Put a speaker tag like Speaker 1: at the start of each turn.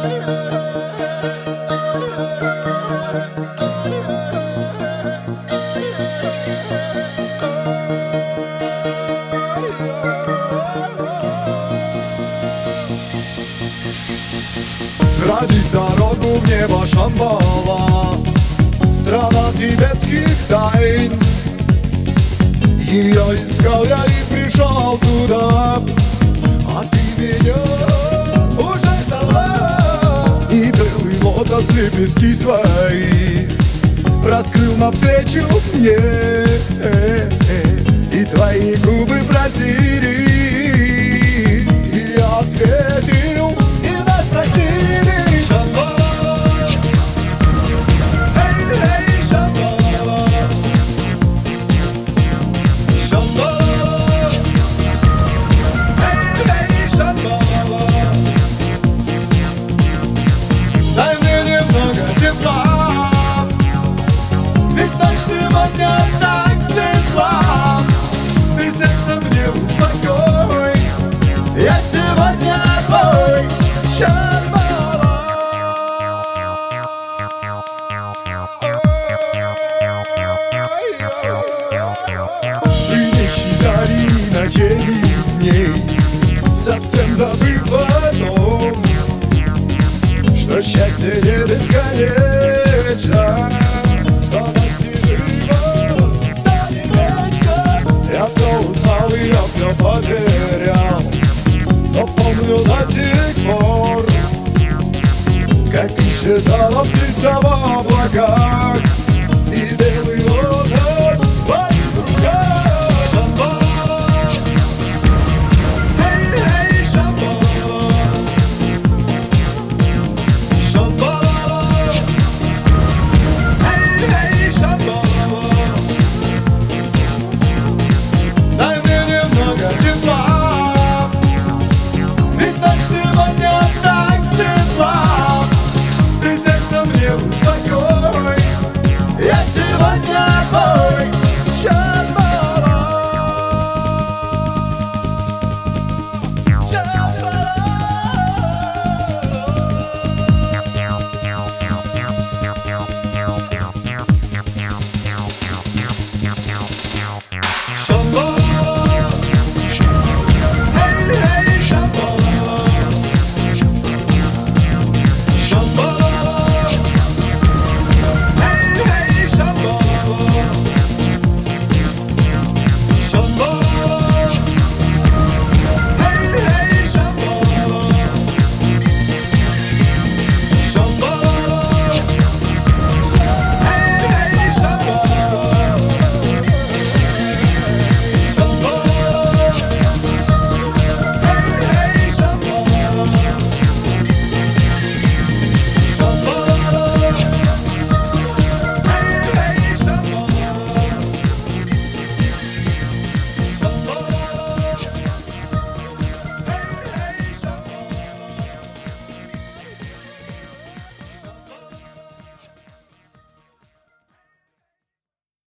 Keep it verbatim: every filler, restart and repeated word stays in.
Speaker 1: Градить дорогу в небо Шамбала, страна тибетских тайн. Ее искал я и пришел туда, а ты меня уже ждала. И белый лотос лепестки свои раскрыл навстречу мне, и твои губы просили, и я ответил, и нас просили. Сегодня так светла, ты сердце мне успокой, я сегодня твой Шамбала. Ты не считали ночей и дней, совсем забыв о том, что счастье не бесконечно. Я все узнал и я все потерял, но помню до сих пор, как исчезала